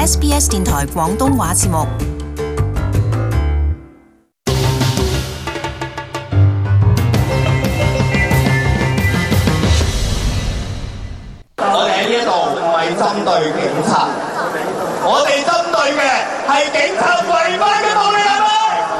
SBS 電台廣東話節目。 我哋喺呢度唔係針對警察，我哋針對嘅係警察違法嘅暴力行為。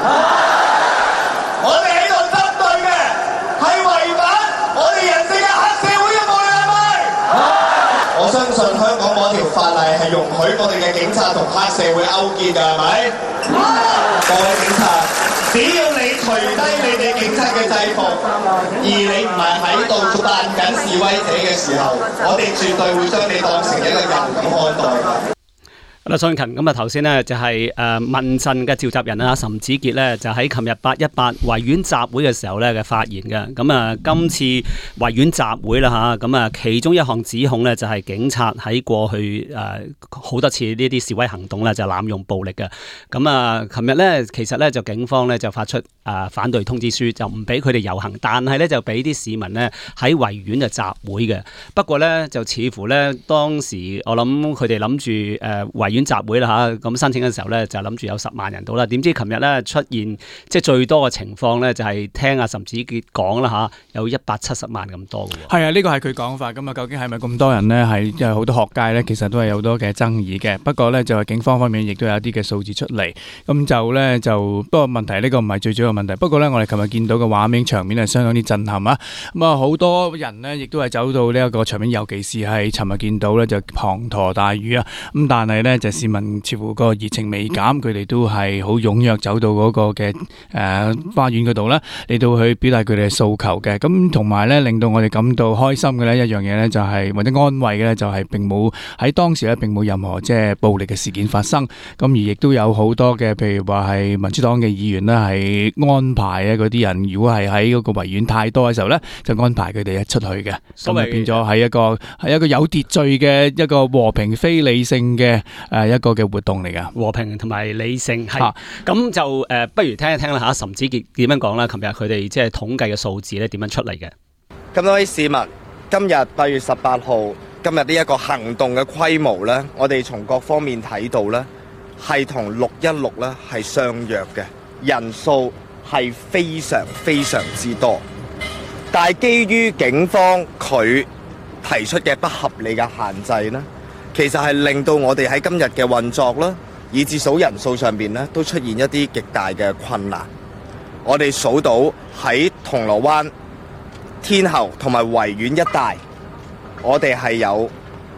我哋喺度針對嘅係違反我哋人性嘅黑社會嘅暴力行為。我相信香港嗰條法例係容許我哋嘅警察同黑社會勾結㗎，係咪？各位警察，只要你除低你哋警察嘅制服，而你唔係喺度扮緊示威者嘅時候，我哋絕對會將你當成一個人咁看待。 嗱，宋勤咁啊，頭先呢就係民陣嘅召集人啊，岑子傑呢就喺琴日818維園集會嘅時候呢嘅發言嘅。咁啊，今次維園集會啦嚇，咁啊其中一項指控呢就係警察喺過去好多次呢啲示威行動呢就濫用暴力嘅。咁啊，琴日呢其實呢就警方呢就發出反對通知書，就唔俾佢哋遊行，但係呢就俾啲市民呢喺維園就集會嘅。不過呢就似乎呢當時我諗佢哋諗住維園集會啦嚇，咁申請嘅時候咧就諗住有10萬人到啦，點知琴日咧出現即係最多嘅情況咧，就係聽阿岑子傑講啦嚇，有170萬咁多嘅喎。 係啊，呢個係佢講法咁啊，究竟係咪咁多人呢？係因為好多學界咧，其實都係有好多嘅爭議嘅。不過咧就係警方方面亦都有一啲嘅數字出嚟，咁不過問題呢個唔係最主要嘅問題。不過咧我哋琴日見到嘅畫面場面係相當之震撼啊！咁啊好多人呢亦都係走到呢一個場面，尤其是係尋日見到咧就滂沱大雨啊！咁但係咧就市民似乎個熱情未減，佢哋都係好踴躍走到嗰個嘅花園嗰度啦，嚟到去表達佢哋嘅訴求嘅。咁同埋咧，令到我哋感到開心嘅咧一樣嘢咧，就係或者安慰嘅咧，就係並冇喺當時咧並冇任何即係暴力嘅事件發生。咁而亦都有好多嘅，譬如話係民主黨嘅議員咧，係安排啊嗰啲人，如果係喺嗰個維園太多嘅時候咧，就安排佢哋出去嘅。咁啊變咗係一個有秩序嘅一個和平非理性嘅一個嘅活動嚟噶，和平同埋理性係。咁就不如聽一聽啦嚇，岑子傑點樣講啦？琴日佢哋即係統計嘅數字咧點樣出嚟嘅？ 咁多位市民，今日8月18號，今日呢一個行動嘅規模咧，我哋從各方面睇到咧，係同616咧係相若嘅，人數係非常非常之多。但係基於警方佢提出嘅不合理嘅限制咧，其實係令到我哋喺今日嘅運作啦，以至數人數上邊咧，都出現一啲極大嘅困難。我哋數到喺銅鑼灣、天后同埋維園一帶，我哋係有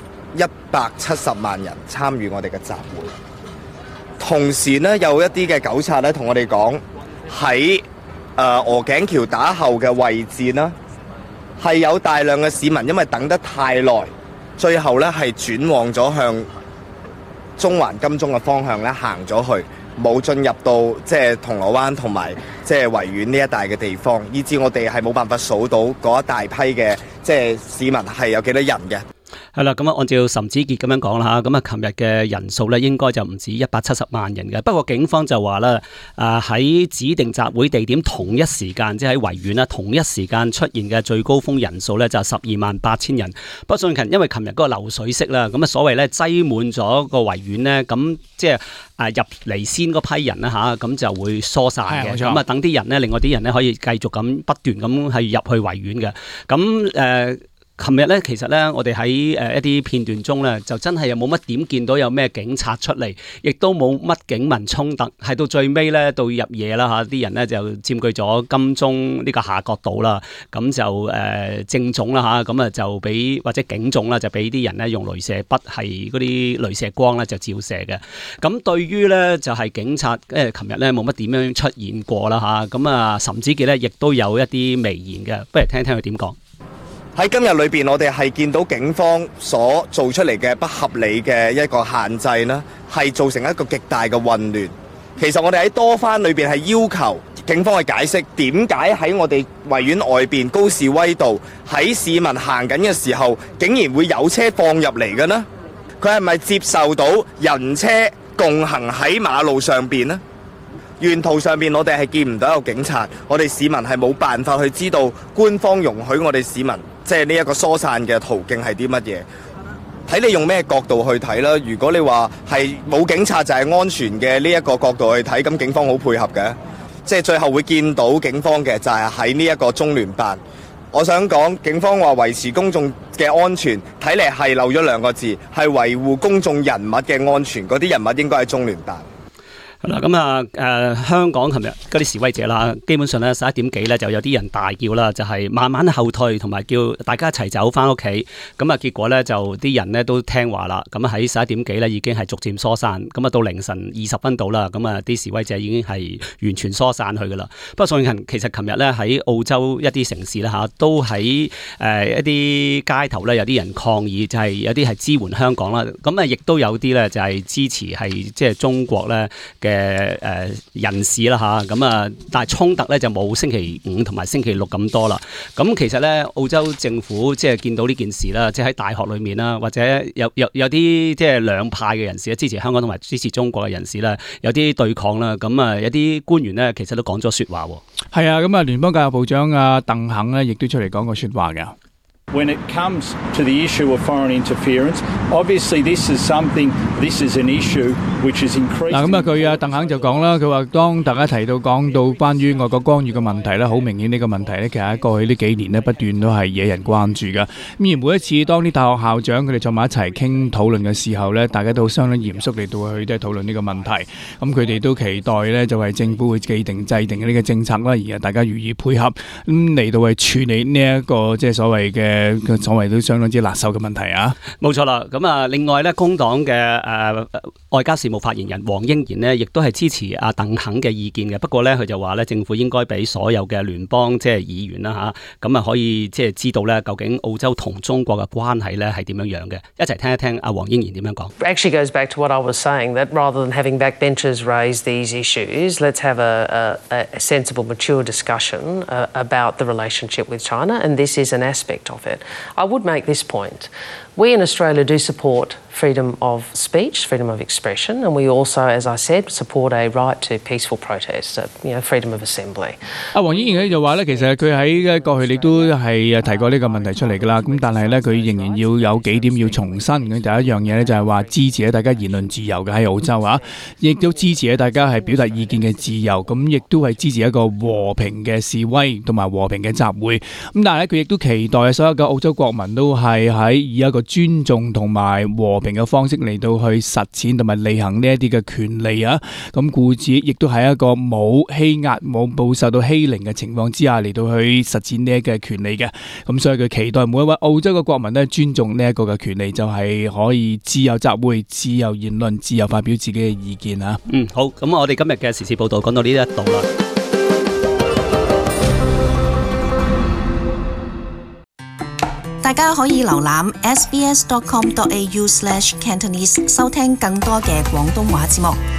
170萬人參與我哋嘅集會。同時呢，有一啲嘅糾察咧同我哋講，喺鵝頸橋打後嘅位置呢，係有大量嘅市民因為等得太耐，最後咧係轉往咗向中環金鐘嘅方向咧行咗去，冇進入到即係銅鑼灣同埋即係維園呢一帶嘅地方，以致我哋係冇辦法數到嗰一大批嘅即係市民係有幾多人嘅。 係啦，咁啊，按照岑子傑咁樣講啦嚇，咁啊，琴日嘅人數咧應該就唔止170萬人嘅。不過警方就話啦，喺指定集會地點同一時間，即係喺維園啦，同一時間出現嘅最高峰人數咧就128000人。不過因為琴日嗰個流水式啦，咁啊所謂咧擠滿咗個維園咧，咁即係入嚟先嗰批人啦嚇，咁就會疏散嘅。咁啊等啲人咧，另外啲人咧可以繼續咁不斷咁係入去維園嘅。咁琴日咧，其實咧，我哋喺一啲片段中咧，就真係又冇乜點見到有咩警察出嚟，亦都冇乜警民衝突，係到最尾咧，到入夜啦嚇，啲人咧就佔據咗金鐘呢個夏慤道啦，咁就政總啦嚇，咁啊就俾或者警總啦，就俾啲人咧用雷射筆係嗰啲雷射光咧就照射嘅。咁對於咧就係警察，琴日咧冇乜點樣出現過啦嚇，咁啊岑子傑咧亦都有一啲微言嘅，不如聽聽佢點講。 喺今日裏邊，我哋係見到警方所做出嚟嘅不合理嘅一個限制呢，係造成一個極大嘅混亂。其實我哋喺多番裏邊係要求警方去解釋點解喺我哋維園外邊高士威道喺市民行緊嘅時候，竟然會有車放入嚟嘅呢？佢係咪接受到人車共行喺馬路上邊呢？沿途上面我哋係見唔到有警察，我哋市民係冇辦法去知道官方容許我哋市民即係呢一個疏散嘅途徑係啲乜嘢。 睇你用咩角度去睇啦。如果你話係冇警察就係安全嘅呢一個角度去睇，咁警方好配合嘅，即係最後會見到警方嘅就係喺呢一個中聯辦。我想講，警方話維持公眾嘅安全，睇嚟係漏咗兩個字，係維護公眾人物嘅安全。嗰啲人物應該係中聯辦。 嗱咁啊，香港琴日嗰啲示威者啦，基本上咧11點幾咧就有啲人大叫啦，就係慢慢後退，同埋叫大家一齊走翻屋企。咁啊，結果咧就啲人咧都聽話啦。咁喺11點幾咧已經係逐漸疏散。咁啊，到凌晨20分到啦，咁啊啲示威者已經係完全疏散去噶啦。不過宋慶勤，其實琴日咧喺澳洲一啲城市啦嚇，都喺一啲街頭咧有啲人抗議，就係有啲係支援香港啦。咁啊，亦都有啲咧就係支持係即係中國咧嘅人士啦嚇，咁啊，但係衝突咧就冇星期5同埋星期6咁多啦。咁其實咧，澳洲政府即係見到呢件事啦，即係喺大學裏面啦，或者有啲即係兩派嘅人士咧，支持香港同埋支持中國嘅人士咧，有啲對抗啦。咁啊，有啲官員咧，其實都講咗説話。 係啊，咁啊，聯邦教育部長啊鄧肯咧，亦都出嚟講過説話嘅。 When it comes to the issue of foreign interference, obviously this is an issue which is increasing. 嗱咁啊，佢鄧肯就講啦，佢話當大家講到關於外國干預嘅問題咧，好明顯呢個問題咧，其實喺過去呢幾年咧不斷都係惹人關注㗎。咁而每一次當啲大學校長佢哋坐埋一齊傾討論嘅時候咧，大家都相當嚴肅嚟到去都係討論呢個問題。咁佢哋都期待咧就係政府會制定嘅呢個政策啦，而係大家予以配合咁嚟到去處理呢一個即係所謂嘅。所謂都相當之辣手嘅問題啊， 冇錯啦。咁啊，另外咧，工黨嘅外交事務發言人黃英賢呢，亦都係支持阿鄧肯嘅意見嘅。不過咧，佢就話咧，政府應該俾所有嘅聯邦即係議員啦嚇，咁啊可以即係知道咧，究竟澳洲同中國嘅關係咧係點樣樣嘅。一齊聽一聽阿黃英賢點樣講。 Actually goes back to what I was saying, that rather than having backbenchers raise these issues, let's have a sensible, mature discussion about the relationship with China, and this is an aspect of it. I would make this point. We in Australia do support freedom of speech, freedom of expression, and we also, as I said, support a right to peaceful protest, freedom of assembly. 阿黃英賢咧就話咧，其實佢喺過去你都係提過呢個問題出嚟㗎啦。咁但係咧，佢仍然要有幾點要重申嘅。第一樣嘢咧就係話支持大家言論自由嘅喺澳洲啊，亦都支持大家係表達意見嘅自由。咁亦都係支持一個和平嘅示威同埋和平嘅集會。咁但係咧，佢亦都期待所有嘅澳洲國民都係以一個尊重同埋和平嘅方式嚟到去實踐同埋履行呢一啲嘅權利啊！咁故此亦都係一個冇欺壓、冇受到欺凌嘅情況之下嚟到去實踐呢一個權利嘅。咁所以佢期待每一位澳洲嘅國民咧尊重呢一個嘅權利，就係可以自由集會、自由言論、自由發表自己嘅意見啊！ 好，咁我哋今日嘅時事報導講到呢一度啦。 大家可以瀏覽 sbs.com.au/cantonese 收聽更多嘅廣東話節目。